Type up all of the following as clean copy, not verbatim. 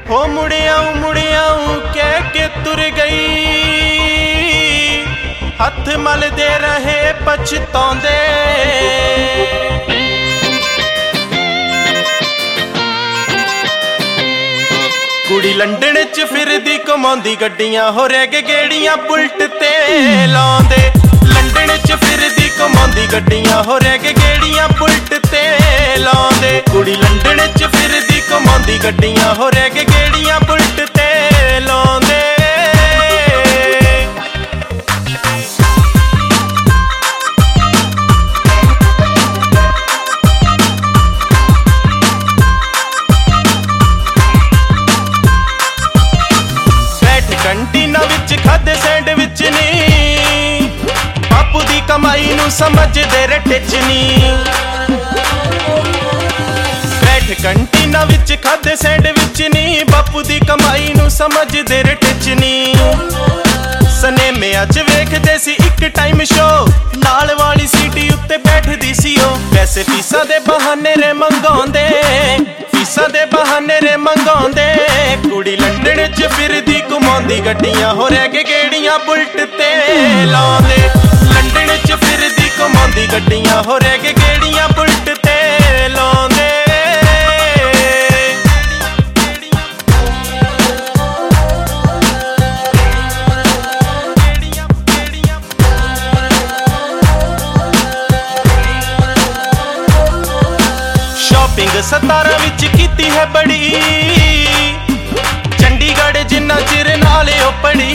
हो मुड़ियाऊं कह के तुर गई, हथ मलदे रहे पछताउंदे। कुड़ी लंडन च फिरदी कमाउंदी गड्डियां, हो रह गए गेड़ियां बुलट ते लाउंदे। लंडन च फिरदी कमाउंदी गड्डियां, हो रह गए गेड़ियां बुलट ते लाउंदे। कुड़ी लंडन च फिरदी कमाउंदी गड्डियां, हो रह गए गेड़ियां बुलट ते लाउंदे। कंटीना विच खादे सैंडविच नी, बापू दी कमाई नू समझदे रटे च नी। बैठ कंटीना विच खादे सैंडविच नी, बापू दी कमाई नू समझदे रटे च नी। सनेमिया च वेखदे सी इक टाइम शो, नाल वाली सीटी उत्ते बैठदी सी ओ। वैसे फीसां दे बहाने रे मंगाउंदे, फीसां दे बहाने रे मंगाउंदे। कुड़ी लंडन च फिरदी घुमाउंदी गड्डियां, हो रह गए गेड़ियां बुलट ते लाउंदे। लंडन च फिरदी घुमाउंदी गड्डियां, हो रह गए गेड़ियां बुलट ते लाउंदे। शॉपिंग 17 विच कीती है बड़ी, चंडीगढ़ जिन्ना चिर नाले ओ पड़ी।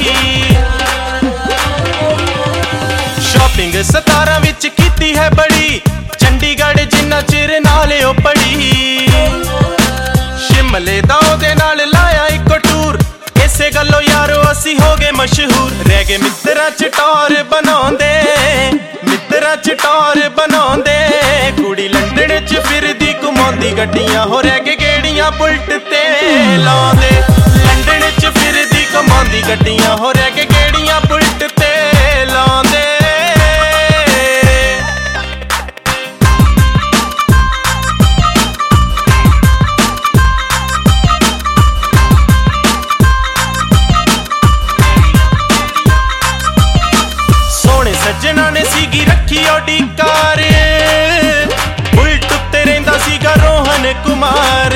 शॉपिंग 17 विच कीती है बड़ी, चंडीगढ़ जिन्ना चिर नाले ओ पड़ी। शिमले दा ओदे नाल लाया इको टूर, इसे गल्लों यारो असी हो गए मशहूर। रह गए मित्तरां च टौर बनाउंदे, मित्तरां च टौर बनाउंदे। कुड़ी लंडन च फिरदी घुमाउंदी गड्डियां, हो रह गए गेड़ियां बुलट ते लाउंदे। लंडन च फिरदी घुमाउंदी गड्डियां, हो रह गए गेड़ियां बुलट ते लाउंदे। सोहणे सज्जना ने सीगी रखी ओडी कार, बुलट उत्ते रहिंदा सीगा रोहन कुमार।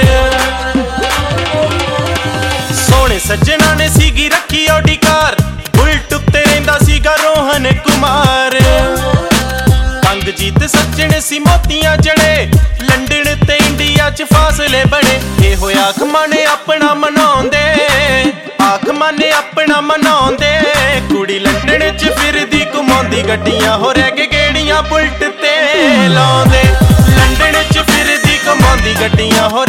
सोहणे सज्जना ने सीगी रखी ओडी कार, बुलट उत्ते रहिंदा सीगा रोहन कुमार। कंगजीत सज्जन सी मोतियां जड़े, लंडन ते इंडिया च फासले बने। ये होया आखमां ने अपना मनाउंदे, आखमां ने अपना मनाउंदे। कुड़ी लंडन च फिरदी घुमाउंदी गड्डियां, हो रह गए गेड़ियां बुलट ते लाउंदे। लंडन च फिरदी घुमाउंदी गड्डियां, हो